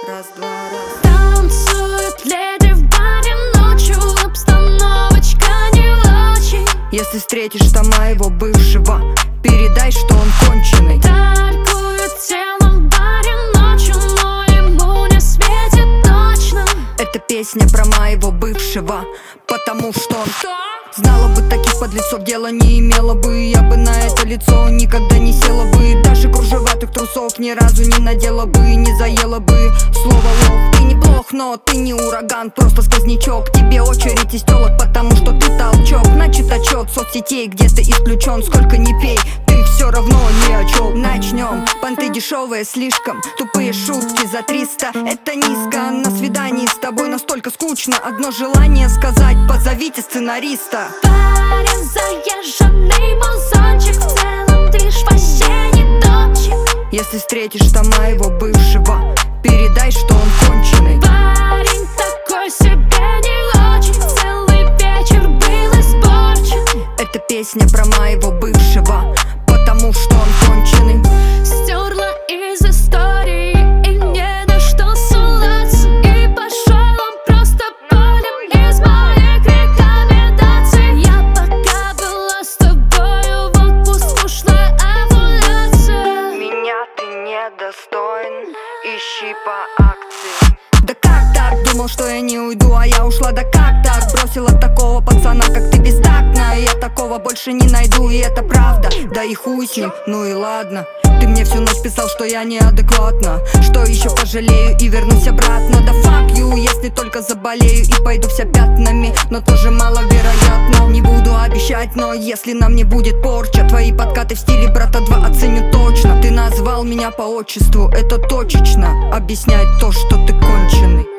Раз, два, раз. Танцуют леди в баре ночью, обстановочка не очень. Если встретишь там моего бывшего, передай, что он конченый. Торгуют телом в баре ночью, но ему не светит точно. Это песня про моего бывшего, потому что он знала бы, таких подлецов дело не имела бы. Я бы на это лицо никогда не села бы. Даже кружеватых трусов ни разу не надела бы. Не заела бы слово лох. Ты неплох, но ты не ураган, просто сквознячок. Тебе очередь из телок, потому что ты толчок. Значит отчет соцсетей, где ты исключен. Сколько не пей, ты все равно ни о чем. Начнем, понты дешевые слишком. Тупые шутки за 300, это низко. На свидании с тобой настолько скучно. Одно желание сказать: позовите сценариста. Парень заезженный музончик, в целом движ вообще не топчик. Если встретишь там моего бывшего, передай, что он конченый. Парень такой себе не очень, целый вечер был испорчен. Это песня про моего бывшего, потому что он конченый. Стерла из истории и не на что ссылаться. И пошел он просто полем из моих рекомендаций. Я пока была с тобою в отпуск, ушла овуляция. Меня ты недостоин, ищи по акции. Да как так? Думал, что я не уйду, а я ушла. Да как так? Бросила такого пацана, как ты, бестактно. Я такого больше не найду, и это правда. Да и хуй с ним, ну и ладно. Ты мне всю ночь писал, что я неадекватна. Что еще пожалею и вернусь обратно. Да fuck you, если только заболею и пойду вся пятнами. Но тоже маловероятно. Не буду обещать, но если нам не будет порча, твои подкаты в стиле брата 2 оценю точно. Ты назвал меня по отчеству, это точечно объясняет то, что ты конченый.